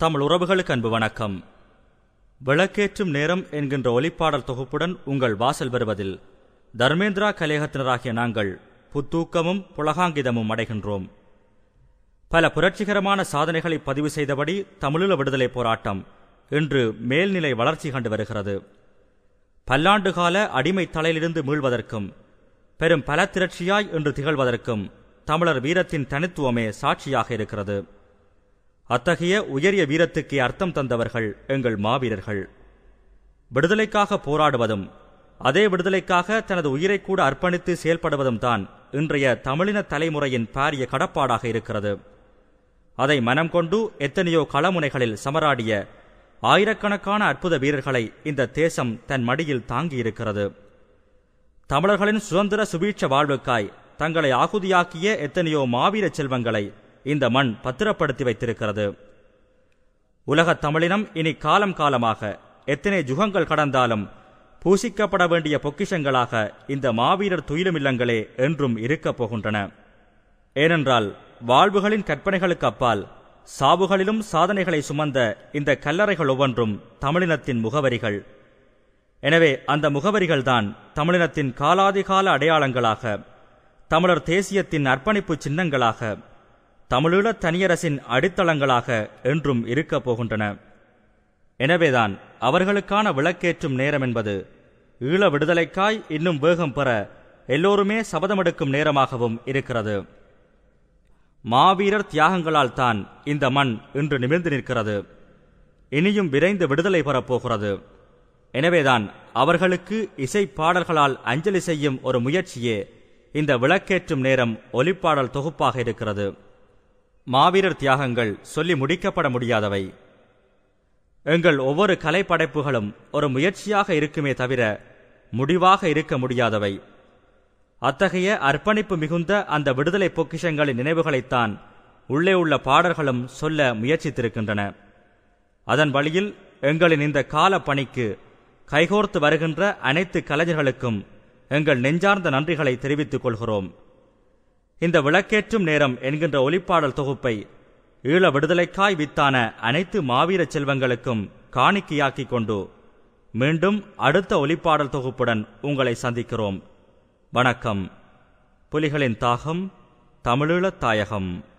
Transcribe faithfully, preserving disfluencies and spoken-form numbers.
தமிழ் உறவுகளுக்கு அன்பு வணக்கம். விளக்கேற்றும் நேரம் என்கின்ற ஒலிப்பாடல் தொகுப்புடன் உங்கள் வாசல் வருவதில் தர்மேந்திரா கலையகத்தினராகிய நாங்கள் புத்தூக்கமும் புலகாங்கிதமும் அடைகின்றோம். பல புரட்சிகரமான சாதனைகளை பதிவு செய்தபடி தமிழீழ விடுதலை போராட்டம் இன்று மேல்நிலை வளர்ச்சி கண்டு வருகிறது. பல்லாண்டுகால அடிமை தலையிலிருந்து மீள்வதற்கும் பெரும் பல திரட்சியாய் இன்று திகழ்வதற்கும் தமிழர் வீரத்தின் தனித்துவமே சாட்சியாக இருக்கிறது. அத்தகைய உயரிய வீரத்துக்கு அர்த்தம் தந்தவர்கள் எங்கள் மாவீரர்கள். விடுதலைக்காக போராடுவதும் அதே விடுதலைக்காக தனது உயிரை கூட அர்ப்பணித்து செயல்படுவதும் தான் இன்றைய தமிழின தலைமுறையின் பாரிய கடப்பாடாக இருக்கிறது. அதை மனம் கொண்டு எத்தனையோ களமுனைகளில் சமராடிய ஆயிரக்கணக்கான அற்புத வீரர்களை இந்த தேசம் தன் மடியில் தாங்கியிருக்கிறது. தமிழர்களின் சுதந்திர சுபீட்ச வாழ்வுக்காய் தங்களை ஆகுதியாக்கிய எத்தனையோ மாவீர செல்வங்களை இந்த மண் பத்திரப்படுத்தி வைத்திருக்கிறது. உலகத் தமிழினம் இனி காலம் காலமாக எத்தனை யுகங்கள் கடந்தாலும் பூசிக்கப்பட வேண்டிய பொக்கிஷங்களாக இந்த மாவீரர் துயிலுமில்லங்களே என்றும் இருக்கப் போகின்றன. ஏனென்றால் வாழ்வுகளின் கற்பனைகளுக்கு அப்பால் சாவுகளிலும் சாதனைகளை சுமந்த இந்த கல்லறைகள் ஒவ்வொன்றும் தமிழினத்தின் முகவரிகள். எனவே அந்த முகவரிகள்தான் தமிழினத்தின் காலாதிகால அடையாளங்களாக, தமிழர் தேசியத்தின் அர்ப்பணிப்பு சின்னங்களாக, தமிழீழ தனியரசின் அடித்தளங்களாக என்றும் இருக்கப் போகின்றன. எனவேதான் அவர்களுக்கான விளக்கேற்றும் நேரம் என்பது ஈழ விடுதலைக்காய் இன்னும் வேகம் பெற எல்லோருமே சபதமெடுக்கும் நேரமாகவும் இருக்கிறது. மாவீரர் தியாகங்களால் தான் இந்த மண் இன்று நிமிர்ந்து நிற்கிறது. இனியும் விரைந்து விடுதலை பெறப்போகிறது. எனவேதான் அவர்களுக்கு இசை பாடல்களால் அஞ்சலி செய்யும் ஒரு முயற்சியே இந்த விளக்கேற்றும் நேரம் ஒலிப்பாடல் தொகுப்பாக இருக்கிறது. மாவீரர் தியாகங்கள் சொல்லி முடிக்கப்பட முடியாதவை. எங்கள் ஒவ்வொரு கலை படைப்புகளும் ஒரு முயற்சியாக இருக்குமே தவிர முடிவாக இருக்க முடியாதவை. அத்தகைய அர்ப்பணிப்பு மிகுந்த அந்த விடுதலை பொக்கிஷங்களின் நினைவுகளைத்தான் உள்ளே உள்ள பாடல்களும் சொல்ல முயற்சித்திருக்கின்றன. அதன் வழியில் எங்களின் இந்த கால பணிக்கு கைகோர்த்து வருகின்ற அனைத்து கலைஞர்களுக்கும் எங்கள் நெஞ்சார்ந்த நன்றிகளை தெரிவித்துக் கொள்கிறோம். இந்த விளக்கேற்றும் நேரம் என்கின்ற ஒலிப்பாடல் தொகுப்பை ஈழ விடுதலைக்காய் வித்தான அனைத்து மாவீர செல்வங்களுக்கும் காணிக்கையாக்கிக் கொண்டு மீண்டும் அடுத்த ஒலிப்பாடல் தொகுப்புடன் உங்களை சந்திக்கிறோம். வணக்கம். புலிகளின் தாகம், தமிழீழத் தாயகம்.